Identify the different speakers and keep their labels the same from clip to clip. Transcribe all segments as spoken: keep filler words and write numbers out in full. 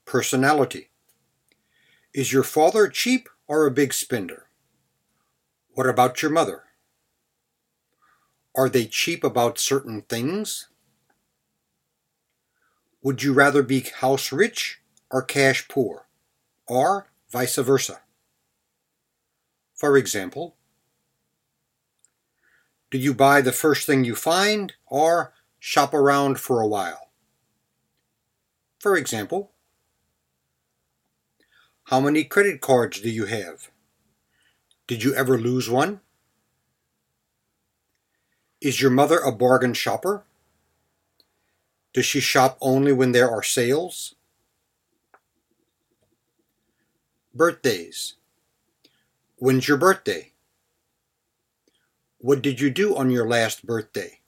Speaker 1: Personality. Is your father cheap or a big spender? What about your mother? Are they cheap about certain things? Would you rather be house rich or cash poor, or vice versa? For example, do you buy the first thing you find or shop around for a while? For example, how many credit cards do you have? Did you ever lose one? Is your mother a bargain shopper? Does she shop only when there are sales? Birthdays. When's your birthday? What did you do on your last birthday?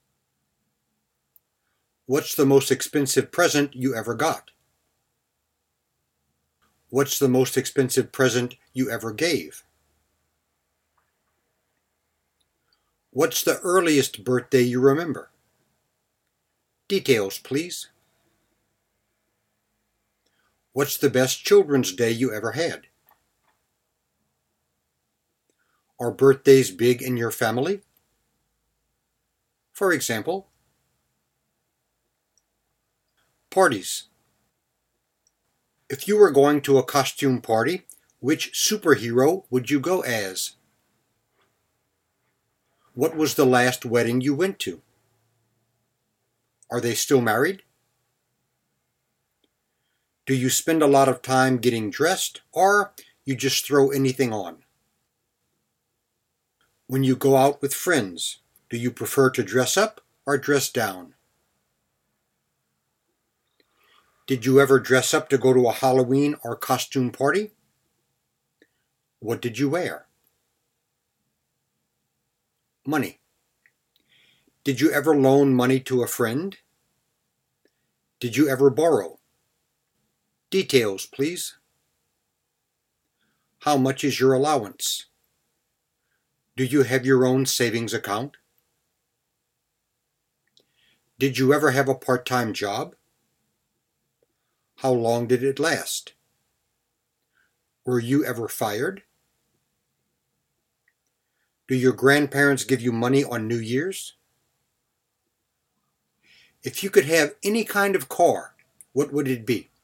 Speaker 1: What's the most expensive present you ever got? What's the most expensive present you ever gave? What's the earliest birthday you remember? Details, please. What's the best Children's Day you ever had? Are birthdays big in your family? For example, parties. If you were going to a costume party, which superhero would you go as? What was the last wedding you went to? Are they still married? Do you spend a lot of time getting dressed, or you just throw anything on? When you go out with friends, do you prefer to dress up or dress down? Did you ever dress up to go to a Halloween or costume party? What did you wear? Money. Did you ever loan money to a friend? Did you ever borrow? Details, please. How much is your allowance? Do you have your own savings account? Did you ever have a part-time job? How long did it last? Were you ever fired? Do your grandparents give you money on New Year's? If you could have any kind of car, what would it be?